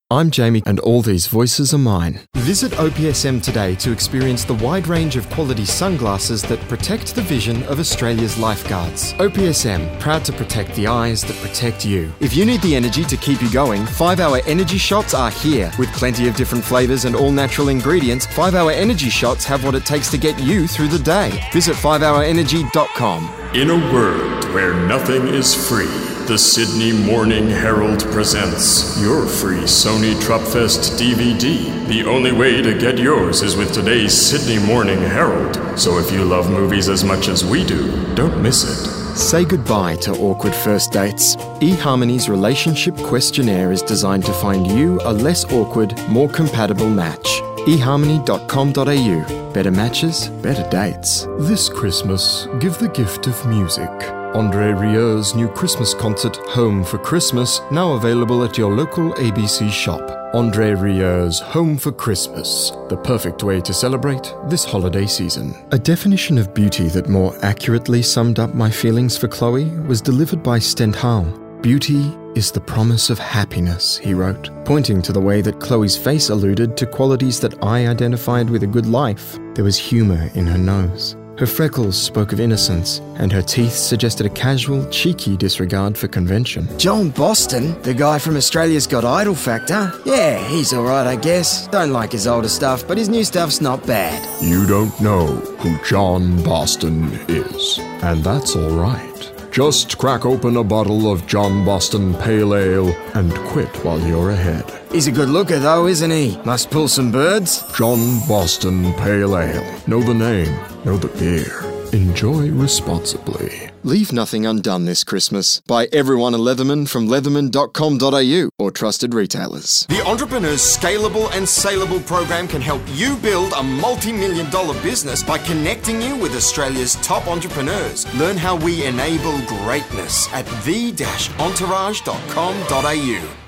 I'm Jamie, and all these voices are mine. Visit OPSM today to experience the wide range of quality sunglasses that protect the vision of Australia's lifeguards. OPSM, proud to protect the eyes that protect you. If you need the energy to keep you going, 5-Hour Energy Shots are here. With plenty of different flavours and all natural ingredients, 5-Hour Energy Shots have what it takes to get you through the day. Visit 5hourenergy.com. In a world where nothing is free, the Sydney Morning Herald presents your free Sony Tropfest DVD. The only way to get yours is with today's Sydney Morning Herald. So if you love movies as much as we do, don't miss it. Say goodbye to awkward first dates. eHarmony's relationship questionnaire is designed to find you a less awkward, more compatible match. eHarmony.com.au. Better matches, better dates. This Christmas, give the gift of music. Andre Rieu's new Christmas concert, Home for Christmas, now available at your local ABC shop. Andre Rieu's Home for Christmas, the perfect way to celebrate this holiday season. A definition of beauty that more accurately summed up my feelings for Chloe was delivered by Stendhal. Beauty is the promise of happiness, he wrote, pointing to the way that Chloe's face alluded to qualities that I identified with a good life. There was humour in her nose. Her freckles spoke of innocence, and her teeth suggested a casual, cheeky disregard for convention. John Boston, the guy from Australia's Got Idol Factor? Yeah, he's alright, I guess. Don't like his older stuff, but his new stuff's not bad. You don't know who John Boston is, and that's alright. Just crack open a bottle of John Boston Pale Ale and quit while you're ahead. He's a good looker though, isn't he? Must pull some birds. John Boston Pale Ale. Know the name, know the beer. Enjoy responsibly. Leave nothing undone this Christmas. Buy everyone a Leatherman from leatherman.com.au or trusted retailers. The Entrepreneur's Scalable and Saleable program can help you build a multi-million-dollar business by connecting you with Australia's top entrepreneurs. Learn how we enable greatness at the-entourage.com.au.